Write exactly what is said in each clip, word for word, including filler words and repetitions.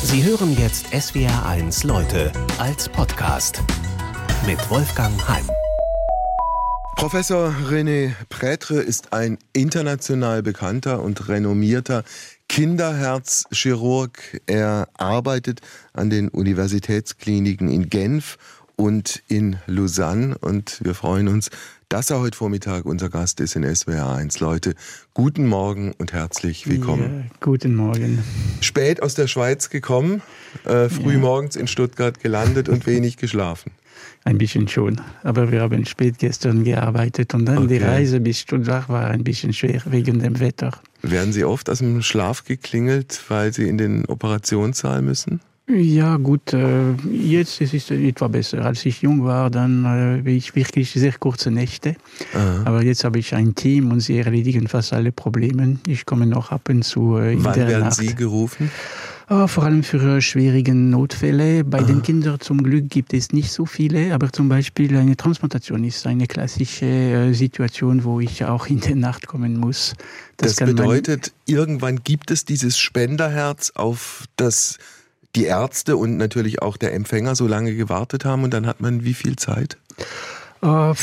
Sie hören jetzt S W R eins Leute als Podcast mit Wolfgang Heim. Professor René Prêtre ist ein international bekannter und renommierter Kinderherzchirurg. Er arbeitet an den Universitätskliniken in Genf und in Lausanne und wir freuen uns, dass er heute Vormittag unser Gast ist in S W R eins. Leute, guten Morgen und herzlich willkommen. Ja, guten Morgen. Spät aus der Schweiz gekommen, äh, früh ja. morgens in Stuttgart gelandet und wenig geschlafen. Ein bisschen schon, aber wir haben spät gestern gearbeitet und dann okay. Die Reise bis Stuttgart war ein bisschen schwer wegen dem Wetter. Werden Sie oft aus dem Schlaf geklingelt, weil Sie in den Operationssaal müssen? Ja gut, äh, jetzt ist es etwa besser. Als ich jung war, dann äh, habe ich wirklich sehr kurze Nächte. Aha. Aber jetzt habe ich ein Team und sie erledigen fast alle Probleme. Ich komme noch ab und zu äh, in Wann der werden Nacht. Sie gerufen? Oh, vor allem für schwierige Notfälle. Bei Aha. den Kindern zum Glück gibt es nicht so viele, aber zum Beispiel eine Transplantation ist eine klassische äh, Situation, wo ich auch in der Nacht kommen muss. Das, das bedeutet, irgendwann gibt es dieses Spenderherz, auf das die Ärzte und natürlich auch der Empfänger so lange gewartet haben, und dann hat man wie viel Zeit? Uh,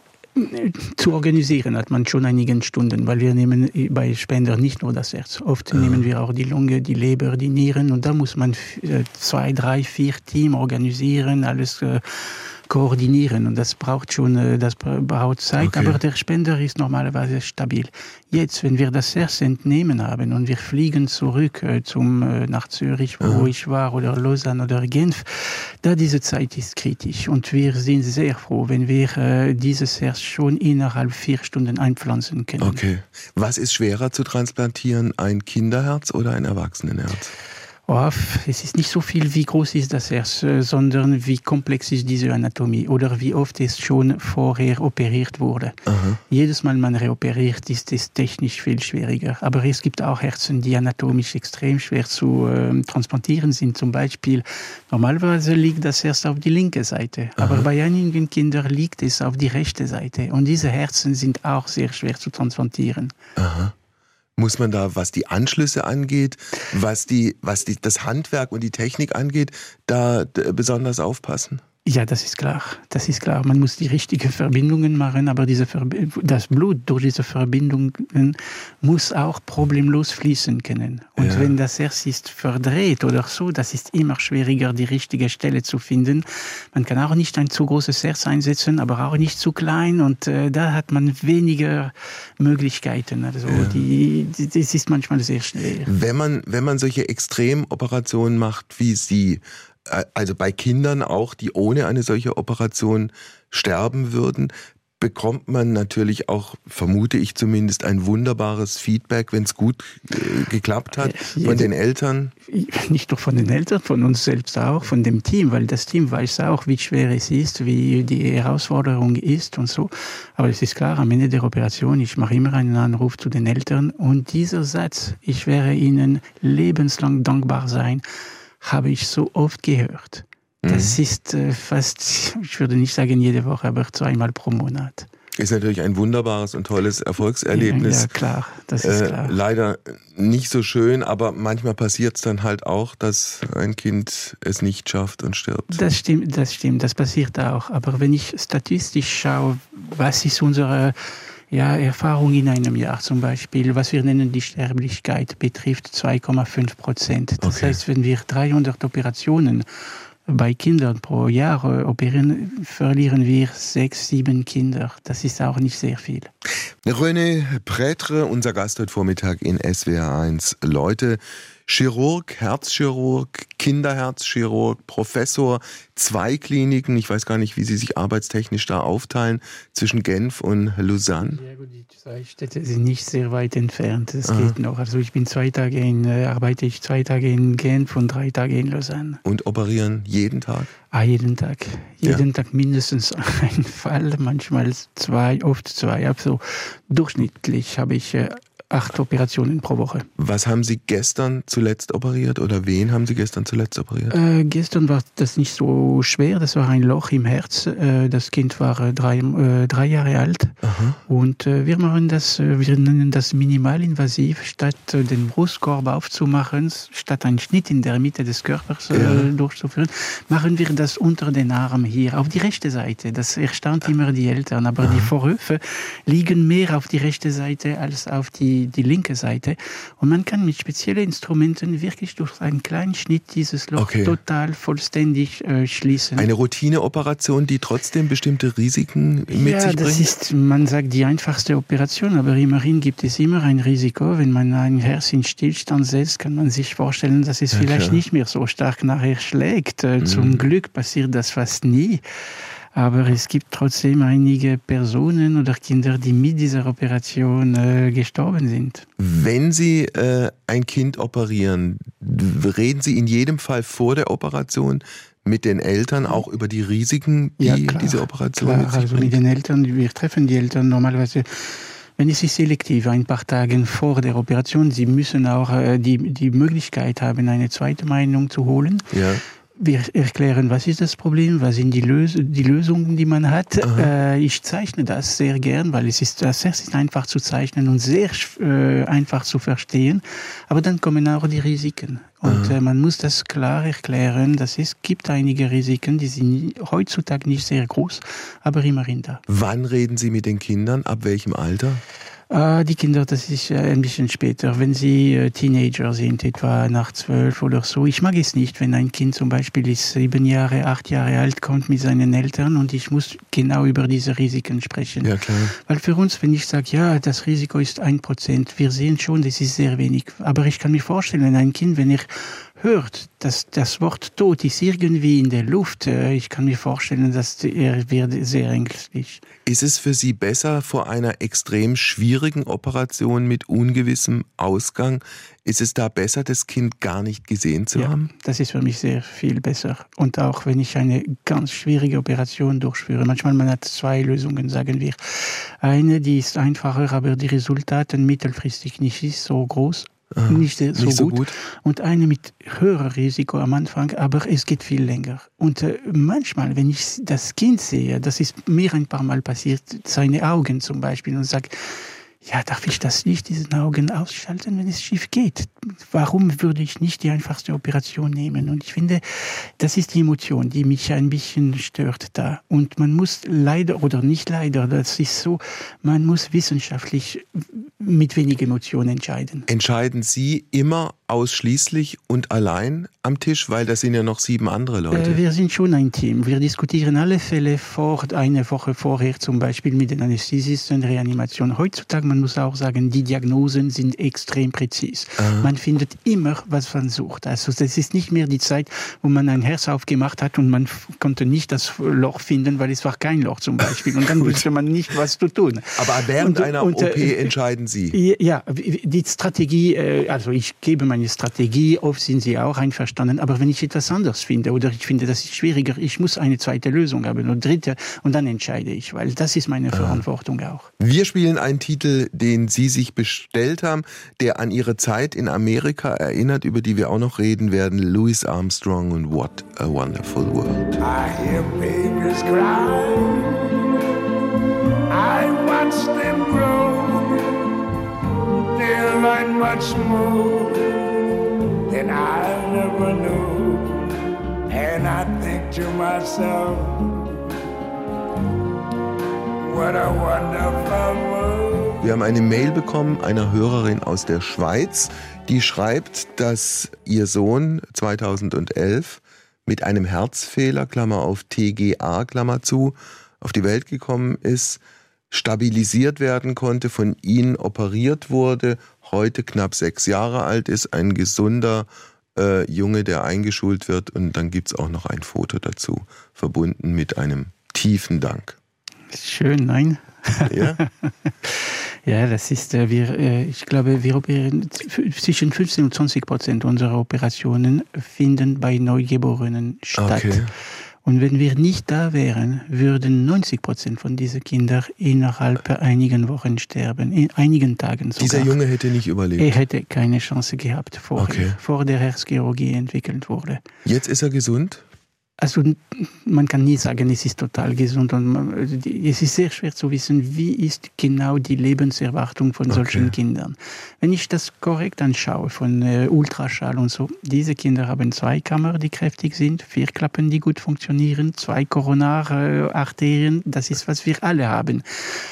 zu organisieren hat man schon einige Stunden, weil wir nehmen bei Spender nicht nur das Herz. Oft ja. nehmen wir auch die Lunge, die Leber, die Nieren, und da muss man zwei, drei, vier Teams organisieren, alles äh, koordinieren, und das braucht schon, das braucht Zeit, okay. aber der Spender ist normalerweise stabil. Jetzt, wenn wir das Herz entnehmen haben und wir fliegen zurück äh, zum, äh, nach Zürich, wo ja. ich war, oder Lausanne oder Genf, da diese Zeit ist kritisch, und wir sind sehr froh, wenn wir äh, dieses Herz schon innerhalb vier Stunden einpflanzen können. Okay. Was ist schwerer zu transplantieren, ein Kinderherz oder ein Erwachsenenherz? Oh, es ist nicht so viel, wie groß ist das Herz, sondern wie komplex ist diese Anatomie oder wie oft es schon vorher operiert wurde. Aha. Jedes Mal, man reoperiert, ist es technisch viel schwieriger. Aber es gibt auch Herzen, die anatomisch extrem schwer zu äh, transplantieren sind. Zum Beispiel, normalerweise liegt das Herz auf die linke Seite, Aha. aber bei einigen Kindern liegt es auf die rechte Seite. Und diese Herzen sind auch sehr schwer zu transplantieren. Aha. Muss man da, was die Anschlüsse angeht, was die, was die, das Handwerk und die Technik angeht, da d- besonders aufpassen? Ja, das ist klar. Das ist klar. Man muss die richtigen Verbindungen machen, aber diese Verbi- das Blut durch diese Verbindungen muss auch problemlos fließen können. Und ja. wenn das Herz ist verdreht oder so, das ist immer schwieriger, die richtige Stelle zu finden. Man kann auch nicht ein zu großes Herz einsetzen, aber auch nicht zu klein, und äh, da hat man weniger Möglichkeiten. Also ja. die, die, das ist manchmal sehr schwer. Wenn man, wenn man solche Extremoperationen macht wie Sie, also bei Kindern auch, die ohne eine solche Operation sterben würden, bekommt man natürlich auch, vermute ich zumindest, ein wunderbares Feedback, wenn es gut äh, geklappt hat, von ja, den Eltern? Nicht nur von den Eltern, von uns selbst auch, von dem Team, weil das Team weiß auch, wie schwer es ist, wie die Herausforderung ist und so. Aber es ist klar, am Ende der Operation, ich mache immer einen Anruf zu den Eltern, und dieser Satz, ich werde ihnen lebenslang dankbar sein, habe ich so oft gehört. Das mhm. ist äh, fast, ich würde nicht sagen jede Woche, aber zweimal pro Monat. Ist natürlich ein wunderbares und tolles Erfolgserlebnis. Ja, klar, das ist klar. Äh, leider nicht so schön, aber manchmal passiert es dann halt auch, dass ein Kind es nicht schafft und stirbt. Das stimmt, das stimmt, das passiert auch. Aber wenn ich statistisch schaue, was ist unsere Ja, Erfahrung in einem Jahr zum Beispiel, was wir nennen die Sterblichkeit, betrifft zwei Komma fünf Prozent. Das okay. heißt, wenn wir dreihundert Operationen bei Kindern pro Jahr operieren, verlieren wir sechs, sieben Kinder. Das ist auch nicht sehr viel. René Prêtre, unser Gast heute Vormittag in S W R eins. Leute, Chirurg, Herzchirurg, Kinderherzchirurg, Professor, zwei Kliniken. Ich weiß gar nicht, wie Sie sich arbeitstechnisch da aufteilen zwischen Genf und Lausanne. Ja gut, die zwei Städte sind nicht sehr weit entfernt. Das Aha. geht noch. Also ich bin zwei Tage in, äh, arbeite ich zwei Tage in Genf und drei Tage in Lausanne. Und operieren jeden Tag? Ah, jeden Tag. Jeden ja. Tag mindestens ein Fall, manchmal zwei, oft zwei. Also durchschnittlich habe ich äh, acht Operationen pro Woche. Was haben Sie gestern zuletzt operiert oder wen haben Sie gestern zuletzt operiert? Äh, gestern war das nicht so schwer, das war ein Loch im Herz. Äh, das Kind war äh, drei, äh, drei Jahre alt. Aha. Und äh, wir machen das, äh, wir nennen das minimalinvasiv, statt äh, den Brustkorb aufzumachen, statt einen Schnitt in der Mitte des Körpers äh, ja. durchzuführen, machen wir das unter den Arm hier, auf die rechte Seite. Das erstaunt immer die Eltern, aber Aha. die Vorhöfe liegen mehr auf die rechte Seite als auf die, die linke Seite. Und man kann mit speziellen Instrumenten wirklich durch einen kleinen Schnitt dieses Loch okay. total vollständig äh, schließen. Eine Routineoperation, die trotzdem bestimmte Risiken mit ja, sich bringt? Ja, das ist, man sagt, die einfachste Operation, aber immerhin gibt es immer ein Risiko. Wenn man ein Herz in Stillstand setzt, kann man sich vorstellen, dass es ja, vielleicht klar. nicht mehr so stark nachher schlägt. Äh, mhm. Zum Glück passiert das fast nie. Aber es gibt trotzdem einige Personen oder Kinder, die mit dieser Operation äh, gestorben sind. Wenn Sie äh, ein Kind operieren, reden Sie in jedem Fall vor der Operation mit den Eltern auch über die Risiken, die ja, klar, diese Operation klar, mit sich also bringt? Mit den Eltern, wir treffen die Eltern normalerweise, wenn es ist selektiv, ein paar Tage vor der Operation. Sie müssen auch äh, die, die Möglichkeit haben, eine zweite Meinung zu holen. Ja. Wir erklären, was ist das Problem, was sind die, Lös- die Lösungen, die man hat. Äh, ich zeichne das sehr gern, weil es ist, das ist einfach zu zeichnen und sehr äh, einfach zu verstehen. Aber dann kommen auch die Risiken. Und äh, man muss das klar erklären, dass es gibt einige Risiken, die sind heutzutage nicht sehr groß, aber immerhin da. Wann reden Sie mit den Kindern? Ab welchem Alter? Ah, die Kinder, das ist ein bisschen später, wenn sie äh, Teenager sind, etwa nach zwölf oder so. Ich mag es nicht, wenn ein Kind zum Beispiel ist sieben Jahre, acht Jahre alt, kommt mit seinen Eltern und ich muss genau über diese Risiken sprechen. Ja, klar. Weil für uns, wenn ich sage, ja, das Risiko ist ein Prozent, wir sehen schon, das ist sehr wenig. Aber ich kann mir vorstellen, ein Kind, wenn er hört, dass das Wort Tod ist irgendwie in der Luft, ich kann mir vorstellen, dass er wird sehr ängstlich. Ist es für Sie besser, vor einer extrem schwierigen Operation mit ungewissem Ausgang, ist es da besser, das Kind gar nicht gesehen zu ja, haben? Das ist für mich sehr viel besser. Und auch wenn ich eine ganz schwierige Operation durchführe, manchmal man hat zwei Lösungen, sagen wir. Eine, die ist einfacher, aber die Resultate mittelfristig nicht ist so groß. Ah, nicht so, nicht so gut. gut. Und eine mit höherem Risiko am Anfang, aber es geht viel länger. Und äh, manchmal, wenn ich das Kind sehe, das ist mir ein paar Mal passiert, seine Augen zum Beispiel, und sage, ja, darf ich das Licht diesen Augen ausschalten, wenn es schief geht? Warum würde ich nicht die einfachste Operation nehmen? Und ich finde, das ist die Emotion, die mich ein bisschen stört da. Und man muss leider, oder nicht leider, das ist so, man muss wissenschaftlich mit wenig Emotionen entscheiden. Entscheiden Sie immer ausschließlich und allein am Tisch, weil das sind ja noch sieben andere Leute? Äh, wir sind schon ein Team. Wir diskutieren alle Fälle vor, eine Woche vorher, zum Beispiel mit den Anästhesisten, Reanimation. Heutzutage, man muss auch sagen, die Diagnosen sind extrem präzis. Aha. Man findet immer, was man sucht. Also das ist nicht mehr die Zeit, wo man ein Herz aufgemacht hat und man f- konnte nicht das Loch finden, weil es war kein Loch zum Beispiel. Und dann wusste man nicht, was zu tun. Aber während und, einer und, O P äh, entscheiden Sie? Ja, die Strategie, also ich gebe meine Strategie, oft sind Sie auch einverstanden, aber wenn ich etwas anderes finde oder ich finde, das ist schwieriger, ich muss eine zweite Lösung haben oder dritte und dann entscheide ich, weil das ist meine Verantwortung auch. Wir spielen einen Titel, den Sie sich bestellt haben, der an Ihre Zeit in Amerika erinnert, über die wir auch noch reden werden. Louis Armstrong und What a Wonderful World. I hear babies cry, I watch them grow, they'll learn much more than I never knew, and I think to myself, what a wonderful world. Wir haben eine Mail bekommen einer Hörerin aus der Schweiz, die schreibt, dass ihr Sohn zweitausendelf mit einem Herzfehler, Klammer auf T G A, Klammer zu, auf die Welt gekommen ist, stabilisiert werden konnte, von ihnen operiert wurde, heute knapp sechs Jahre alt ist, ein gesunder äh, Junge, der eingeschult wird, und dann gibt es auch noch ein Foto dazu, verbunden mit einem tiefen Dank. Schön, nein? Ja? Ja, das ist, äh, wir, äh, ich glaube, wir operieren zwischen fünfzehn und zwanzig Prozent unserer Operationen finden bei Neugeborenen statt. Okay. Und wenn wir nicht da wären, würden neunzig Prozent von diesen Kindern innerhalb einigen Wochen sterben, in einigen Tagen sogar. Dieser Junge hätte nicht überlebt? Er hätte keine Chance gehabt, vorher, okay. vor der Herzchirurgie entwickelt wurde. Jetzt ist er gesund? Also man kann nie sagen, es ist total gesund. Und man, es ist sehr schwer zu wissen, wie ist genau die Lebenserwartung von solchen okay. Kindern. Wenn ich das korrekt anschaue, von äh, Ultraschall und so, diese Kinder haben zwei Kammern, die kräftig sind, vier Klappen, die gut funktionieren, zwei Koronararterien, das ist, was wir alle haben.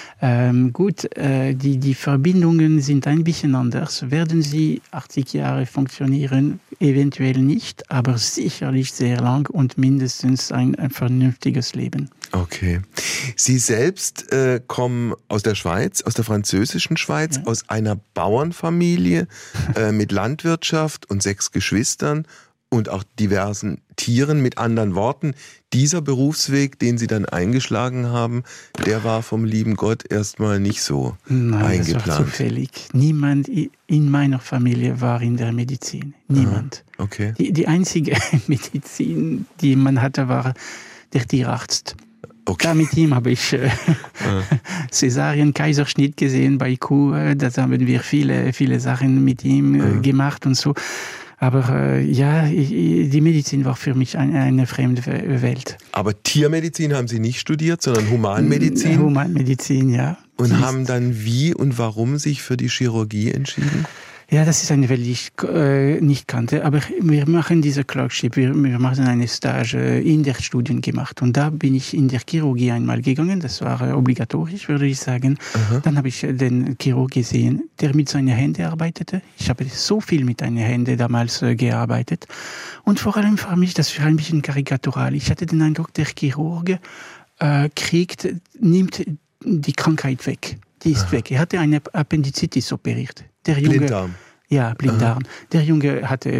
Ähm, gut, äh, die, die Verbindungen sind ein bisschen anders. Werden sie achtzig Jahre funktionieren? Eventuell nicht, aber sicherlich sehr lang und mindestens ein, ein vernünftiges Leben. Okay. Sie selbst äh, kommen aus der Schweiz, aus der französischen Schweiz, ja. aus einer Bauernfamilie äh, mit Landwirtschaft und sechs Geschwistern und auch diversen Tieren. Mit anderen Worten, dieser Berufsweg, den Sie dann eingeschlagen haben, der war vom lieben Gott erstmal nicht so Nein, eingeplant. Das war zufällig. Niemand in meiner Familie war in der Medizin. Niemand. Ah, okay. Die, die einzige Medizin, die man hatte, war der Tierarzt. Okay. Da mit ihm habe ich äh, ah. Cäsarien-Kaiserschnitt gesehen bei Kuh. Da haben wir viele, viele Sachen mit ihm ah. gemacht und so. Aber äh, ja, ich, die Medizin war für mich eine, eine fremde Welt. Aber Tiermedizin haben Sie nicht studiert, sondern Humanmedizin? Humanmedizin, ja. Und die haben dann wie und warum sich für die Chirurgie entschieden? Ja, das ist eine Welt, die ich äh, nicht kannte. Aber wir machen diese Clerkship, wir, wir machen eine Stage in der Studien gemacht. Und da bin ich in der Chirurgie einmal gegangen. Das war äh, obligatorisch, würde ich sagen. Aha. Dann habe ich den Chirurg gesehen, der mit seinen Händen arbeitete. Ich habe so viel mit seinen Händen damals äh, gearbeitet. Und vor allem für mich, das war ein bisschen karikatural. Ich hatte den Eindruck, der Chirurg äh, kriegt, nimmt die Krankheit weg. Die ist Aha. weg. Er hatte eine Appendizitis operiert. Der Junge, Blinddarm. Ja, Blinddarm. Aha. Der Junge hatte,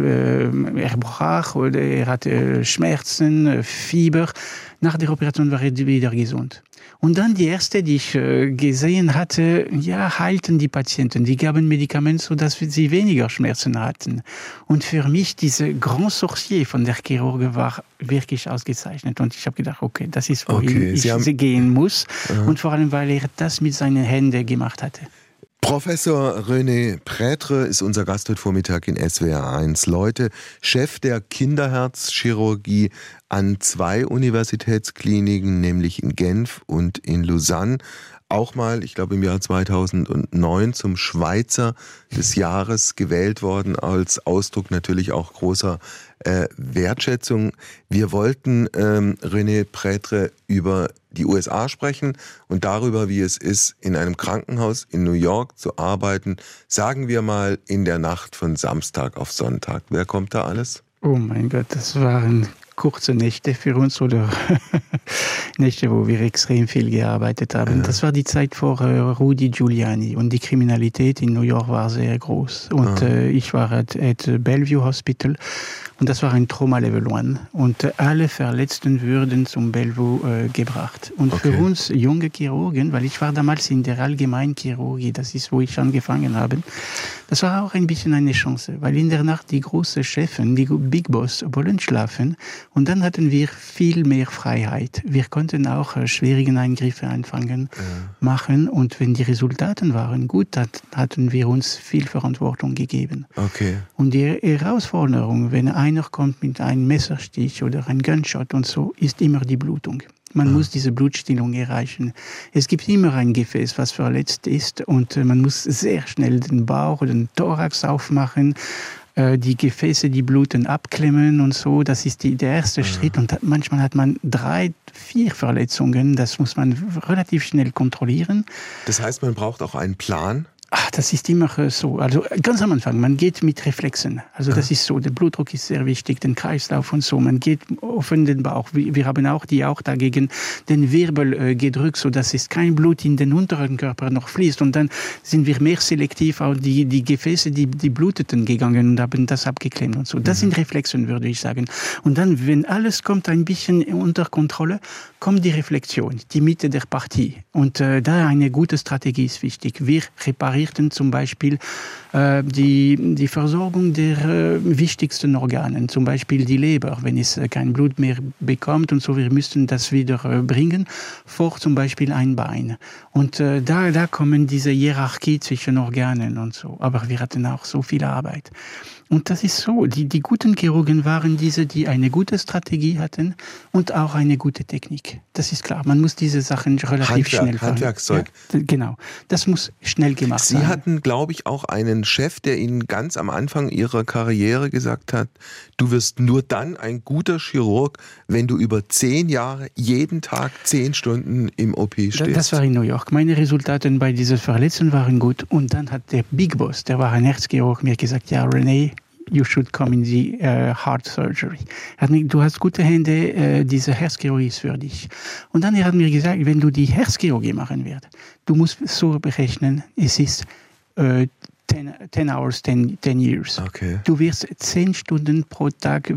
äh, er brach oder er hatte Schmerzen, Fieber. Nach der Operation war er wieder gesund. Und dann die erste, die ich äh, gesehen hatte, ja, heilten die Patienten. Die gaben Medikamente, sodass sie weniger Schmerzen hatten. Und für mich, diese Grand Sorcier von der Chirurge war wirklich ausgezeichnet. Und ich habe gedacht, okay, das ist, wohin okay, ich haben... gehen muss. Aha. Und vor allem, weil er das mit seinen Händen gemacht hatte. Professor René Prêtre ist unser Gast heute Vormittag in S W R eins. Leute, Chef der Kinderherzchirurgie an zwei Universitätskliniken, nämlich in Genf und in Lausanne. Auch mal, ich glaube im Jahr zweitausendneun, zum Schweizer des Jahres gewählt worden, als Ausdruck natürlich auch großer äh, Wertschätzung. Wir wollten ähm, René Prêtre über die U S A sprechen und darüber, wie es ist, in einem Krankenhaus in New York zu arbeiten, sagen wir mal in der Nacht von Samstag auf Sonntag. Wer kommt da alles? Oh mein Gott, das waren kurze Nächte für uns oder Nächte, wo wir extrem viel gearbeitet haben. Ja. Das war die Zeit vor äh, Rudy Giuliani und die Kriminalität in New York war sehr groß. Und ah. äh, ich war at, at Bellevue Hospital und das war ein Trauma Level eins und äh, alle Verletzten würden zum Bellevue äh, gebracht. Und okay. für uns junge Chirurgen, weil ich war damals in der Allgemeinchirurgie, das ist, wo ich angefangen habe, das war auch ein bisschen eine Chance, weil in der Nacht die großen Chefen, die Big Boss wollen schlafen. Und dann hatten wir viel mehr Freiheit. Wir konnten auch äh, schwierige Eingriffe anfangen, ja. machen. Und wenn die Resultate waren gut, hat, hatten wir uns viel Verantwortung gegeben. Okay. Und die Herausforderung, wenn einer kommt mit einem Messerstich oder einem Gunshot und so, ist immer die Blutung. Man ah. muss diese Blutstillung erreichen. Es gibt immer ein Gefäß, was verletzt ist. Und äh, man muss sehr schnell den Bauch oder den Thorax aufmachen. Die Gefäße, die bluten, abklemmen und so. Das ist die, der erste ja. Schritt. Und manchmal hat man drei, vier Verletzungen. Das muss man relativ schnell kontrollieren. Das heißt, man braucht auch einen Plan? Ach, das ist immer so. Also ganz am Anfang, man geht mit Reflexen. Also das ja. ist so, der Blutdruck ist sehr wichtig, den Kreislauf und so. Man geht offen den Bauch. Wir haben auch die auch dagegen den Wirbel äh, gedrückt, sodass es kein Blut in den unteren Körper noch fließt. Und dann sind wir mehr selektiv auf die, die Gefäße, die, die bluteten gegangen und haben das abgeklemmt und so. Das mhm. sind Reflexen, würde ich sagen. Und dann, wenn alles kommt ein bisschen unter Kontrolle, kommt die Reflexion, die Mitte der Partie. Und äh, da eine gute Strategie ist wichtig. Wir reparieren stabilisierten zum Beispiel äh, die, die Versorgung der äh, wichtigsten Organen, zum Beispiel die Leber, wenn es äh, kein Blut mehr bekommt und so, wir müssten das wieder äh, bringen, vor zum Beispiel ein Bein. Und äh, da, da kommen diese Hierarchie zwischen Organen und so. Aber wir hatten auch so viel Arbeit. Und das ist so, die, die guten Chirurgen waren diese, die eine gute Strategie hatten und auch eine gute Technik. Das ist klar, man muss diese Sachen relativ Handwerk, schnell machen. Handwerkszeug. Ja, genau, das muss schnell gemacht Sie sein. Sie hatten, glaube ich, auch einen Chef, der Ihnen ganz am Anfang Ihrer Karriere gesagt hat, du wirst nur dann ein guter Chirurg, wenn du über zehn Jahre jeden Tag zehn Stunden im O P stehst. Das war in New York. Meine Resultate bei diesen Verletzungen waren gut. Und dann hat der Big Boss, der war ein Herzchirurg, mir gesagt, ja René, you should come in the uh, heart surgery. Er hat mir, du hast gute Hände, uh, diese Herzchirurgie ist für dich. Und dann er hat mir gesagt, wenn du die Herzchirurgie machen wirst, du musst so berechnen, es ist uh, ten, ten hours, ten, ten years. Okay. Du wirst zehn Stunden pro Tag,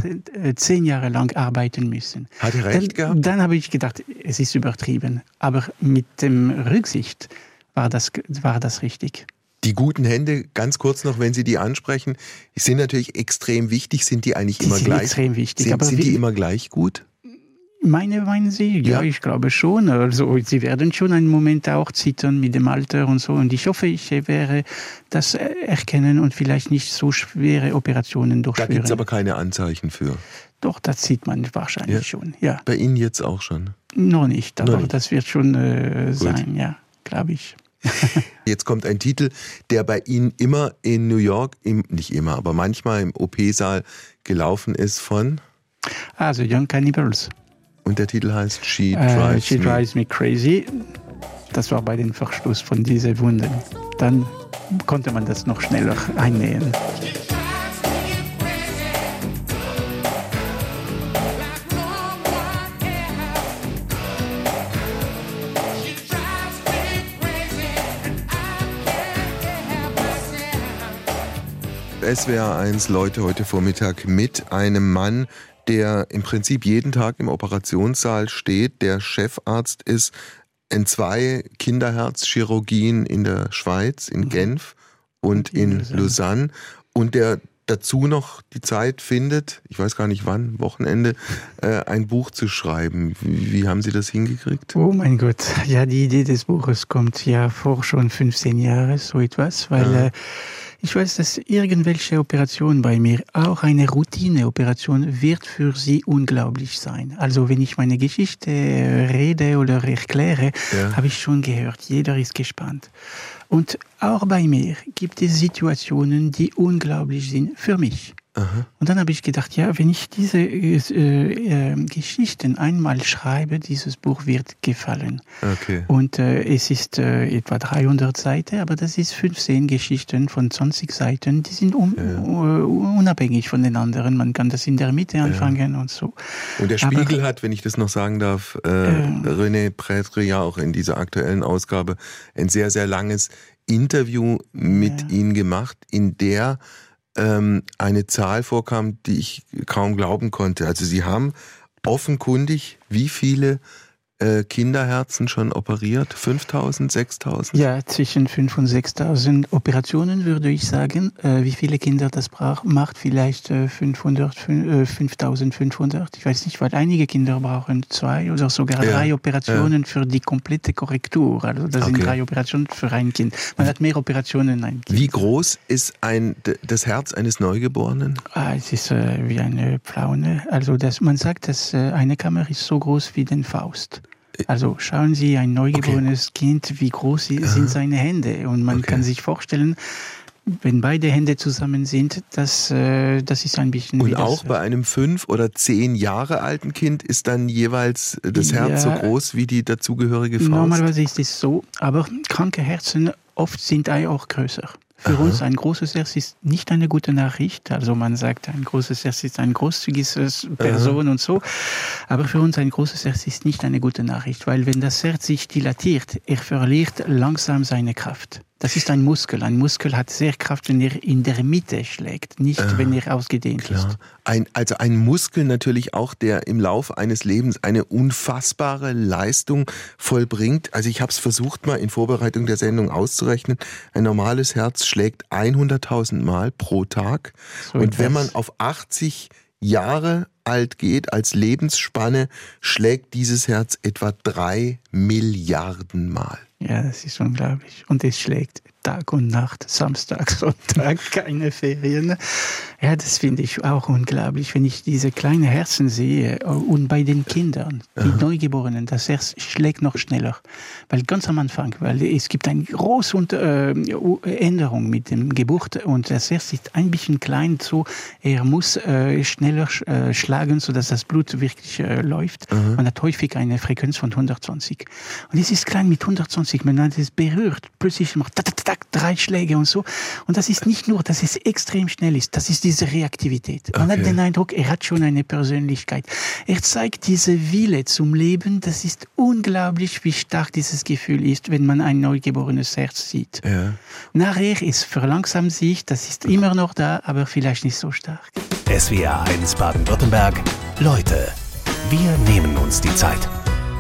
zehn Jahre lang arbeiten müssen. Hat er recht dann, gehabt? Dann habe ich gedacht, es ist übertrieben. Aber mit dem Rücksicht war das, war das richtig. Die guten Hände, ganz kurz noch, wenn Sie die ansprechen, sind natürlich extrem wichtig. Sind die eigentlich die immer sind gleich? Extrem wichtig. Sind, aber sind wie, die immer gleich gut? Meine meinen Sie? Ja, Ja. ich glaube schon. Also sie werden schon einen Moment auch zittern mit dem Alter und so. Und ich hoffe, ich werde das erkennen und vielleicht nicht so schwere Operationen Da durchführen. gibt es aber keine Anzeichen für. Doch, das sieht man wahrscheinlich Ja. schon. Ja, Bei Ihnen jetzt auch schon. noch nicht, aber Noch nicht. das wird schon äh, sein. Ja, glaube ich. Jetzt kommt ein Titel, der bei Ihnen immer in New York, im, nicht immer, aber manchmal im O P-Saal gelaufen ist von? Also Young Cannibals. Und der Titel heißt She Äh, Drives She Me. Drives Me Crazy. Das war bei dem Verschluss von diesen Wunden. Dann konnte man das noch schneller einnähen. S W R eins Leute heute Vormittag mit einem Mann, der im Prinzip jeden Tag im Operationssaal steht, der Chefarzt ist in zwei Kinderherzchirurgien in der Schweiz, in Genf und in Lausanne, und der dazu noch die Zeit findet, ich weiß gar nicht wann, Wochenende, äh, ein Buch zu schreiben. Wie, wie haben Sie das hingekriegt? Oh mein Gott, ja, die Idee des Buches kommt ja vor schon fünfzehn Jahren, so etwas, weil Ja. äh, ich weiß, dass irgendwelche Operation bei mir, auch eine Routineoperation, wird für Sie unglaublich sein. Also wenn ich meine Geschichte rede oder erkläre, Ja. habe ich schon gehört, jeder ist gespannt. Und auch bei mir gibt es Situationen, die unglaublich sind für mich. Aha. Und dann habe ich gedacht, ja, wenn ich diese äh, äh, Geschichten einmal schreibe, dieses Buch wird gefallen. Okay. Und äh, es ist äh, etwa dreihundert Seiten, aber das ist fünfzehn Geschichten von zwanzig Seiten, die sind un Ja. uh, unabhängig von den anderen. Man kann das in der Mitte anfangen und so. Und der Aber- Spiegel hat, wenn ich das noch sagen darf, äh, Ähm. René Prêtre ja auch in dieser aktuellen Ausgabe ein sehr, sehr langes Interview mit Ja. Ihnen gemacht, in der ähm, eine Zahl vorkam, die ich kaum glauben konnte. Also Sie haben offenkundig wie viele äh, Kinderherzen schon operiert? fünftausend, sechstausend? Ja, zwischen fünftausend und sechstausend Operationen würde ich sagen. Äh, wie viele Kinder das braucht, macht vielleicht äh, fünfhundert, äh, fünftausendfünfhundert. Ich weiß nicht, weil einige Kinder brauchen zwei oder sogar Ja, drei Operationen für die komplette Korrektur. Also das sind Okay. drei Operationen für ein Kind. Man hat mehr Operationen ein Kind. Wie groß ist ein, d- das Herz eines Neugeborenen? Ah, es ist äh, wie eine Pflaume. Also das, man sagt, dass äh, eine Kammer ist so groß wie den Faust. Also schauen Sie, ein neugeborenes Kind, wie groß sie- sind seine Hände. Und man Okay. kann sich vorstellen, wenn beide Hände zusammen sind, das, äh, das ist ein bisschen... wie Und auch das, bei einem fünf oder zehn Jahre alten Kind ist dann jeweils das Herz so Ja. groß wie die dazugehörige Faust? Normalerweise ist es so, aber kranke Herzen oft sind auch größer. Für Aha. uns ein großes Herz ist nicht eine gute Nachricht. Also man sagt, ein großes Herz ist ein großzügiges Person und so. Aber für uns ein großes Herz ist nicht eine gute Nachricht, weil wenn das Herz sich dilatiert, er verliert langsam seine Kraft. Das ist ein Muskel. Ein Muskel hat sehr Kraft, wenn er in der Mitte schlägt, nicht äh, wenn er ausgedehnt klar. ist. Ein, also ein Muskel natürlich auch, der im Laufe eines Lebens eine unfassbare Leistung vollbringt. Also ich habe es versucht mal in Vorbereitung der Sendung auszurechnen. Ein normales Herz schlägt hunderttausend Mal pro Tag. So und wenn man auf achtzig Jahre alt geht, als Lebensspanne, schlägt dieses Herz etwa drei Milliarden Mal. Ja, das ist unglaublich. Und es schlägt Tag und Nacht, Samstag, Sonntag, keine Ferien. Ja, das finde ich auch unglaublich, wenn ich diese kleinen Herzen sehe. Und bei den Kindern, die Aha. Neugeborenen, das Herz schlägt noch schneller. Weil ganz am Anfang, weil es gibt eine große äh, Änderung mit dem Geburt und das Herz ist ein bisschen klein, so er muss äh, schneller äh, schlagen, sodass das Blut wirklich äh, läuft. Aha. Man hat häufig eine Frequenz von hundertzwanzig. Und es ist klein mit hundertzwanzig, wenn man es berührt, plötzlich macht tak, tak, tak, drei Schläge und so. Und das ist nicht nur, dass es extrem schnell ist, das ist diese Reaktivität. Man okay. hat den Eindruck, er hat schon eine Persönlichkeit. Er zeigt diese Wille zum Leben. Das ist unglaublich, wie stark dieses Gefühl ist, wenn man ein neugeborenes Herz sieht. Ja. Nachher, es verlangsamt sich, das ist immer noch da, aber vielleicht nicht so stark. S W R eins Baden-Württemberg. Leute, wir nehmen uns die Zeit.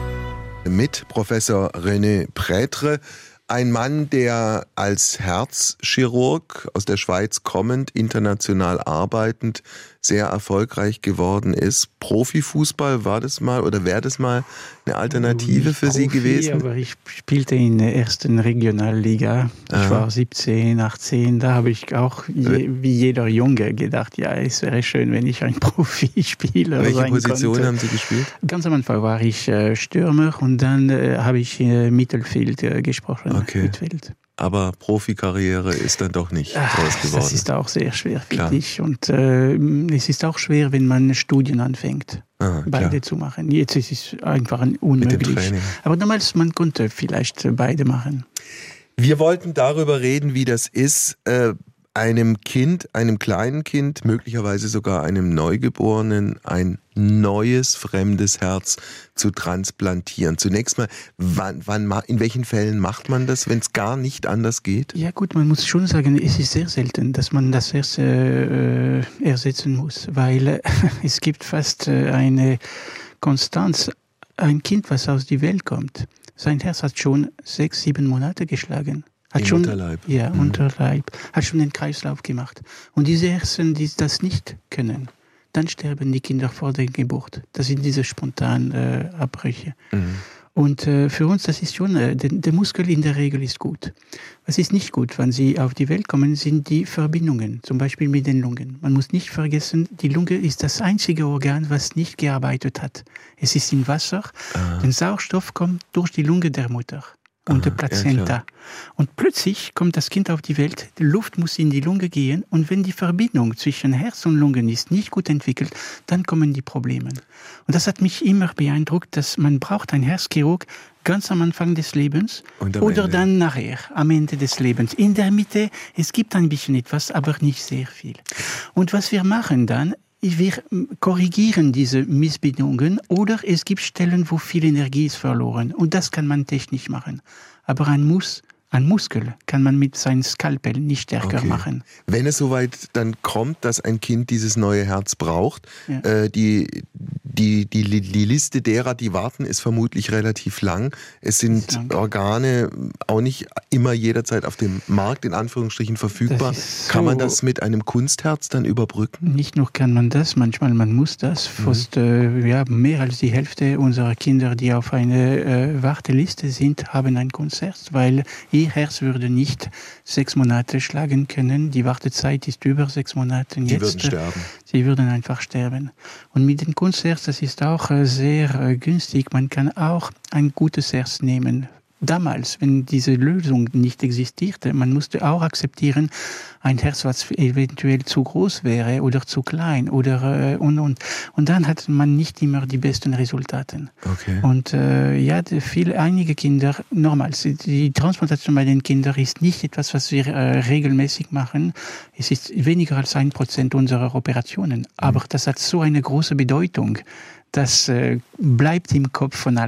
Mit Professor René Prêtre, ein Mann, der als Herzchirurg aus der Schweiz kommend, international arbeitend, sehr erfolgreich geworden ist. Profifußball, war das mal oder wäre das mal eine Alternative für Profi, Sie gewesen? Aber ich spielte in der ersten Regionalliga. Ich Aha. war siebzehn, achtzehn. Da habe ich auch je, wie jeder Junge gedacht, ja, es wäre schön, wenn ich ein Profispieler Welche sein Position konnte. haben Sie gespielt? Ganz am Anfang war ich äh, Stürmer und dann äh, habe ich äh, Mittelfeld äh, gesprochen. Okay. Mittelfeld. Aber Profikarriere ist dann doch nicht draus geworden. Das ist auch sehr schwer für klar. dich. Und äh, es ist auch schwer, wenn man Studien anfängt, ah, beide klar. zu machen. Jetzt ist es einfach unmöglich. Aber damals, man konnte vielleicht beide machen. Wir wollten darüber reden, wie das ist, äh, einem Kind, einem kleinen Kind, möglicherweise sogar einem Neugeborenen, ein neues, fremdes Herz zu transplantieren. Zunächst mal, wann, wann, in welchen Fällen macht man das, wenn es gar nicht anders geht? Ja gut, man muss schon sagen, es ist sehr selten, dass man das Herz äh, ersetzen muss, weil äh, es gibt fast äh, eine Konstanz. Ein Kind, was aus der Welt kommt, sein Herz hat schon sechs, sieben Monate geschlagen. Hat Im schon, Unterleib. Ja, mhm. Unterleib. Hat schon den Kreislauf gemacht. Und diese Herzen, die das nicht können, dann sterben die Kinder vor der Geburt. Das sind diese spontanen äh, Abbrüche. Mhm. Und äh, für uns, das ist schon, äh, der, der Muskel in der Regel ist gut. Was ist nicht gut, wenn sie auf die Welt kommen, sind die Verbindungen, zum Beispiel mit den Lungen. Man muss nicht vergessen, die Lunge ist das einzige Organ, was nicht gearbeitet hat. Es ist im Wasser. Ah. Der Sauerstoff kommt durch die Lunge der Mutter. Und der Plazenta. Ja, und plötzlich kommt das Kind auf die Welt, die Luft muss in die Lunge gehen und wenn die Verbindung zwischen Herz und Lungen ist nicht gut entwickelt, dann kommen die Probleme. Und das hat mich immer beeindruckt, dass man braucht einen Herzchirurg ganz am Anfang des Lebens oder Ende. Dann nachher, am Ende des Lebens. In der Mitte, es gibt ein bisschen etwas, aber nicht sehr viel. Und was wir machen dann, wir korrigieren diese Missbildungen oder es gibt Stellen, wo viel Energie ist verloren. Und das kann man technisch machen. Aber ein Mus, ein Muskel kann man mit seinem Skalpell nicht stärker okay. machen. Wenn es soweit dann kommt, dass ein Kind dieses neue Herz braucht, ja. äh, die, die, die, die Liste derer, die warten, ist vermutlich relativ lang. Es sind lang. Organe auch nicht immer jederzeit auf dem Markt, in Anführungsstrichen, verfügbar. So. Kann man das mit einem Kunstherz dann überbrücken? Nicht nur kann man das, manchmal man muss das. Fast mhm. äh, ja, mehr als die Hälfte unserer Kinder, die auf einer äh, Warteliste sind, haben ein Kunstherz, weil ihr Herz würde nicht sechs Monate schlagen können. Die Wartezeit ist über sechs Monate. Die würden sterben. Sie würden einfach sterben. Und mit dem Kunstherz, das ist auch sehr günstig. Man kann auch ein gutes Herz nehmen. Damals, wenn diese Lösung nicht existierte, man musste auch akzeptieren, ein Herz, was eventuell zu groß wäre oder zu klein oder äh, und und und dann hat man nicht immer die besten Resultate. Okay. Und äh, ja, viele einige Kinder, normal, die Transplantation bei den Kindern ist nicht etwas, was wir äh, regelmäßig machen. Es ist weniger als ein Prozent unserer Operationen, aber das hat so eine große Bedeutung. Das äh, bleibt im Kopf von allen.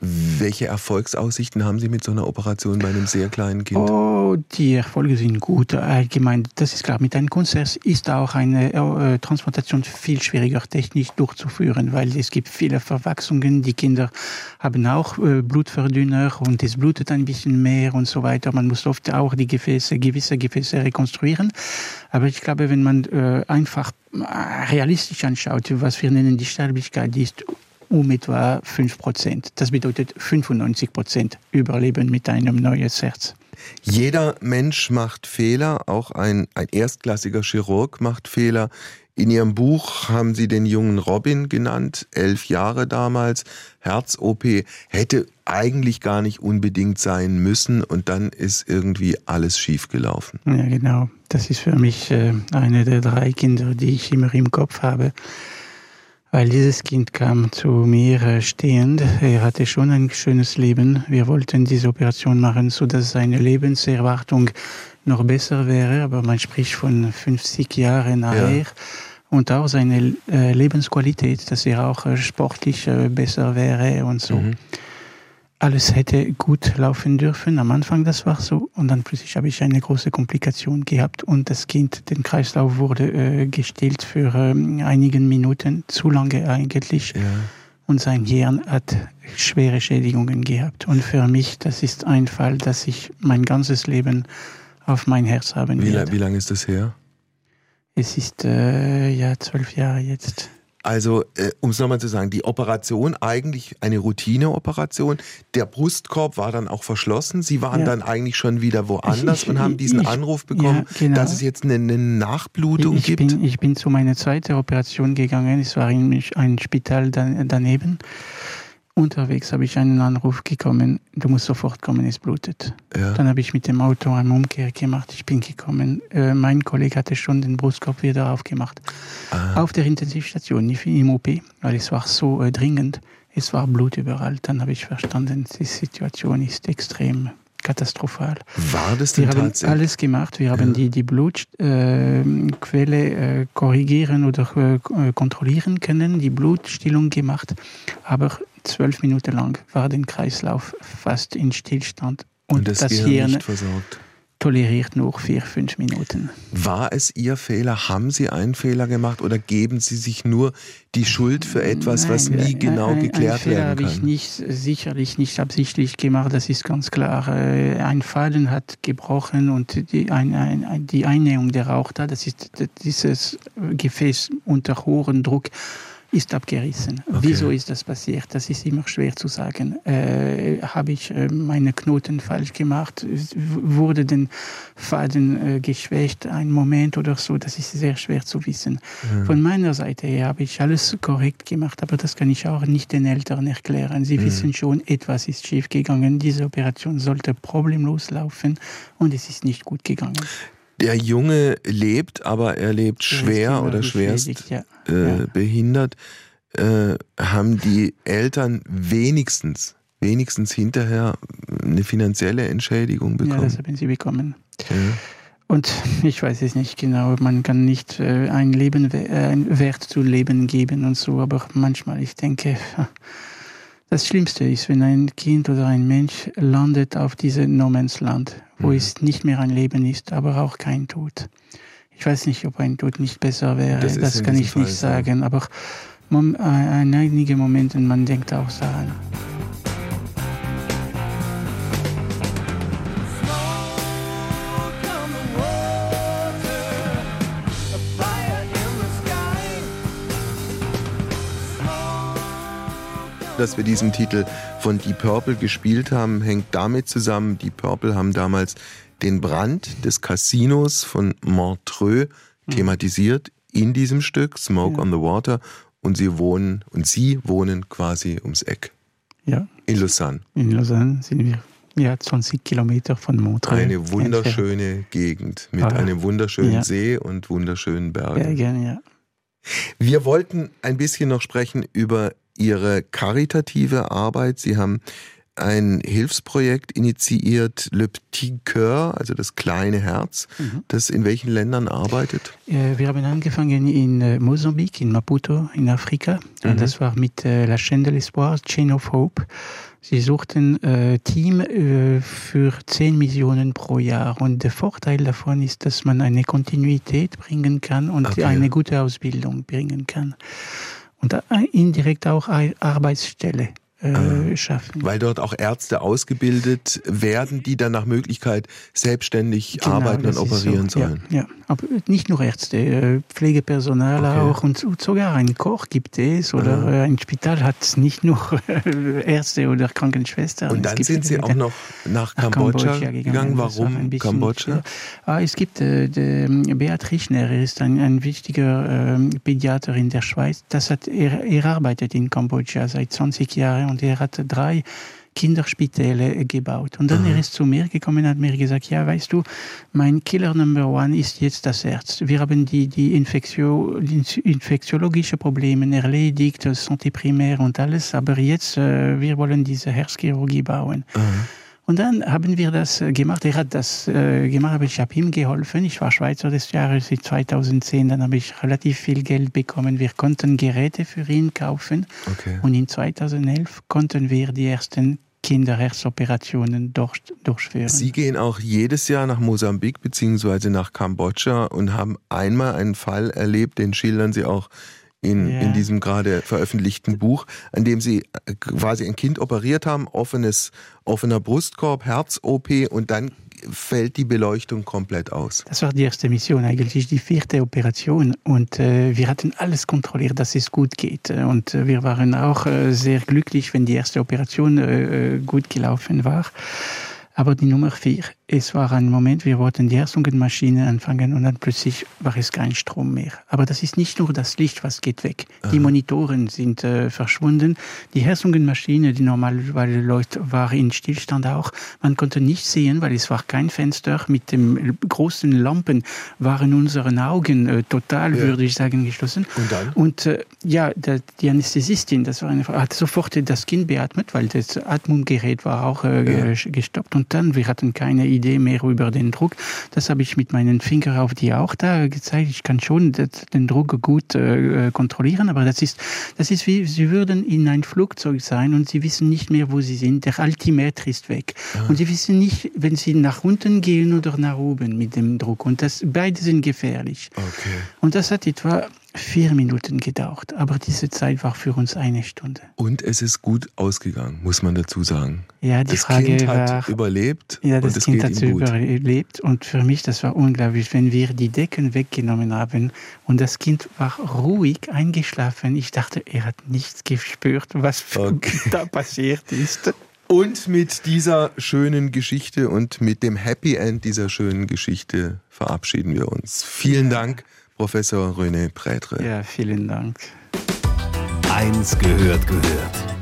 Welche Erfolgsaussichten haben Sie mit so einer Operation bei einem sehr kleinen Kind? Oh, die Erfolge sind gut. Allgemein, das ist klar, mit einem Konzert ist auch eine äh, Transplantation viel schwieriger technisch durchzuführen, weil es gibt viele Verwachsungen. Die Kinder haben auch äh, Blutverdünner und es blutet ein bisschen mehr und so weiter. Man muss oft auch die Gefäße, gewisse Gefäße rekonstruieren. Aber ich glaube, wenn man äh, einfach realistisch anschaut, was wir nennen die Sterblichkeit, die ist um etwa fünf Prozent. Das bedeutet fünfundneunzig Prozent Überleben mit einem neuen Herz. Jeder Mensch macht Fehler, auch ein, ein erstklassiger Chirurg macht Fehler. In Ihrem Buch haben Sie den jungen Robin genannt, elf Jahre damals, Herz-O P, hätte eigentlich gar nicht unbedingt sein müssen und dann ist irgendwie alles schiefgelaufen. Ja, genau. Das ist für mich äh, eine der drei Kinder, die ich immer im Kopf habe. Weil dieses Kind kam zu mir stehend. Er hatte schon ein schönes Leben. Wir wollten diese Operation machen, sodass seine Lebenserwartung noch besser wäre. Aber man spricht von fünfzig Jahren nachher. Ja. Und auch seine äh, Lebensqualität, dass er auch äh, sportlich äh, besser wäre und so. Mhm. Alles hätte gut laufen dürfen. Am Anfang das war so. Und dann plötzlich habe ich eine große Komplikation gehabt. Und das Kind, den Kreislauf wurde äh, gestillt für äh, einige Minuten. Zu lange eigentlich. Ja. Und sein Hirn hat schwere Schädigungen gehabt. Und für mich, das ist ein Fall, dass ich mein ganzes Leben auf mein Herz haben wie, werde. Wie lange ist das her? Es ist äh, ja zwölf Jahre jetzt. Also, äh, um es nochmal zu sagen, die Operation, eigentlich eine Routineoperation. Der Brustkorb war dann auch verschlossen. Sie waren ja. dann eigentlich schon wieder woanders ich, ich, und haben diesen ich, Anruf bekommen, ja, genau. dass es jetzt eine, eine Nachblutung ich gibt. Bin, ich bin zu meiner zweiten Operation gegangen. Es war in ein Spital daneben. Unterwegs habe ich einen Anruf bekommen, du musst sofort kommen, es blutet. Ja. Dann habe ich mit dem Auto eine Umkehr gemacht, ich bin gekommen. Äh, mein Kollege hatte schon den Brustkorb wieder aufgemacht. Ah. Auf der Intensivstation, nicht im O P, weil es war so äh, dringend. Es war Blut überall. Dann habe ich verstanden, die Situation ist extrem katastrophal. War das denn tatsächlich? Wir haben tatsächlich? alles gemacht. Wir haben ja. die, die Blutquelle äh, äh, korrigieren oder äh, kontrollieren können, die Blutstillung gemacht. Aber zwölf Minuten lang war der Kreislauf fast in Stillstand. Und, und das, das Hirn nicht versorgt. Toleriert nur vier, fünf Minuten. War es Ihr Fehler? Haben Sie einen Fehler gemacht oder geben Sie sich nur die Schuld für etwas, Nein, was nie genau ein, geklärt ein werden kann? Einen Fehler habe ich nicht, sicherlich nicht absichtlich gemacht, das ist ganz klar. Ein Faden hat gebrochen und die, ein, ein, die Einnähung der Rauch da, das ist dieses Gefäß unter hohem Druck, ist abgerissen. Okay. Wieso ist das passiert? Das ist immer schwer zu sagen. Äh, habe ich äh, meine Knoten falsch gemacht? Wurde den Faden äh, geschwächt? Ein Moment oder so? Das ist sehr schwer zu wissen. Ja. Von meiner Seite her habe ich alles korrekt gemacht, aber das kann ich auch nicht den Eltern erklären. Sie mhm. wissen schon, etwas ist schief gegangen. Diese Operation sollte problemlos laufen und es ist nicht gut gegangen. Der Junge lebt, aber er lebt schwer oder schwerst ja. Äh, ja. behindert. Äh, haben die Eltern wenigstens, wenigstens hinterher eine finanzielle Entschädigung bekommen? Ja, das haben sie bekommen. Ja. Und ich weiß es nicht genau, man kann nicht äh, ein Leben, äh, einen Wert zu Leben geben und so, aber manchmal, ich denke, das Schlimmste ist, wenn ein Kind oder ein Mensch landet auf diesem No Man's Land, wo mhm. es nicht mehr ein Leben ist, aber auch kein Tod. Ich weiß nicht, ob ein Tod nicht besser wäre, das, das kann ich Fall nicht sagen, so. Aber in einigen Momenten, man denkt auch daran. Dass wir diesen Titel von Deep Purple gespielt haben, hängt damit zusammen, Deep Purple haben damals den Brand des Casinos von Montreux mhm. thematisiert in diesem Stück, Smoke ja. on the Water, und sie wohnen, und sie wohnen quasi ums Eck. Ja. In Lausanne. In Lausanne sind wir ja zwanzig Kilometer von Montreux. Eine wunderschöne entfernt. Gegend mit ah, einem wunderschönen ja. See und wunderschönen Bergen. Bergen, ja. Wir wollten ein bisschen noch sprechen über Ihre karitative Arbeit. Sie haben ein Hilfsprojekt initiiert, Le Petit Cœur, also das kleine Herz, mhm. das in welchen Ländern arbeitet? Wir haben angefangen in Mosambik, in Maputo, in Afrika. Mhm. Das war mit La Chaîne de l'Espoir, Chain of Hope. Sie suchten äh, Team äh, für zehn Millionen pro Jahr. Und der Vorteil davon ist, dass man eine Kontinuität bringen kann und okay. eine gute Ausbildung bringen kann. Und äh, indirekt auch eine Arbeitsstelle äh, schaffen. Weil dort auch Ärzte ausgebildet werden, die dann nach Möglichkeit selbstständig genau, arbeiten und operieren so. sollen. Ja, ja, aber nicht nur Ärzte, Pflegepersonal okay. auch und sogar ein Koch gibt es oder ah. ein Spital hat nicht nur Ärzte oder Krankenschwestern. Und dann sind Sie auch noch nach, nach Kambodscha, Kambodscha gegangen. gegangen. Warum Kambodscha? Ah, es gibt äh, der Beat Richner, er ist ein, ein wichtiger äh, Pädiater in der Schweiz. Das hat, er, er arbeitet in Kambodscha seit zwanzig Jahren und er hat drei Kinderspitäle gebaut. Und dann Aha. er ist zu mir gekommen und hat mir gesagt, ja, weißt du, mein Killer Number One ist jetzt das Herz. Wir haben die, die, Infektio, die infektiologische Probleme erledigt, Santé primaire und alles, aber jetzt, äh, wir wollen diese Herzchirurgie bauen. Aha. Und dann haben wir das gemacht. Er hat das äh, gemacht, aber ich habe ihm geholfen. Ich war Schweizer des Jahres in zweitausendzehn. Dann habe ich relativ viel Geld bekommen. Wir konnten Geräte für ihn kaufen. Okay. Und in zweitausendelf konnten wir die ersten Kinderherzoperationen durch, durchführen. Sie gehen auch jedes Jahr nach Mosambik bzw. nach Kambodscha und haben einmal einen Fall erlebt, den schildern Sie auch In, ja. in diesem gerade veröffentlichten Buch, an dem Sie quasi ein Kind operiert haben, offenes, offener Brustkorb, Herz-O P und dann fällt die Beleuchtung komplett aus. Das war die erste Mission, eigentlich die vierte Operation und äh, wir hatten alles kontrolliert, dass es gut geht und äh, wir waren auch äh, sehr glücklich, wenn die erste Operation äh, gut gelaufen war. Aber die Nummer vier, es war ein Moment, wir wollten die Herzungsmaschine anfangen und dann plötzlich war es kein Strom mehr. Aber das ist nicht nur das Licht, was geht weg. Aha. Die Monitoren sind äh, verschwunden. Die Herzungsmaschine, die normalerweise läuft, war in Stillstand auch. Man konnte nicht sehen, weil es war kein Fenster. Mit den großen Lampen waren unsere Augen äh, total, ja. würde ich sagen, geschlossen. Und dann? Und äh, ja, der, die Anästhesistin, das war eine, hat sofort das Kind beatmet, weil das Atmungsgerät war auch äh, ja. gestoppt. Und dann, wir hatten keine Idee mehr über den Druck. Das habe ich mit meinen Fingern auf die Aorta gezeigt. Ich kann schon den Druck gut äh, kontrollieren, aber das ist, das ist wie, Sie würden in ein Flugzeug sein und Sie wissen nicht mehr, wo Sie sind. Der Altimeter ist weg. Ja. Und Sie wissen nicht, wenn Sie nach unten gehen oder nach oben mit dem Druck. Und das, beide sind gefährlich. Okay. Und das hat etwa vier Minuten gedauert, aber diese Zeit war für uns eine Stunde. Und es ist gut ausgegangen, muss man dazu sagen. Ja, die das Frage Kind hat war, überlebt ja, das und es Kind geht hat ihm gut. überlebt und für mich, das war unglaublich, wenn wir die Decken weggenommen haben und das Kind war ruhig eingeschlafen. Ich dachte, er hat nichts gespürt, was okay. da passiert ist. Und mit dieser schönen Geschichte und mit dem Happy End dieser schönen Geschichte verabschieden wir uns. Vielen ja. Dank, Professor René Prêtre. Ja, vielen Dank. Eins gehört gehört.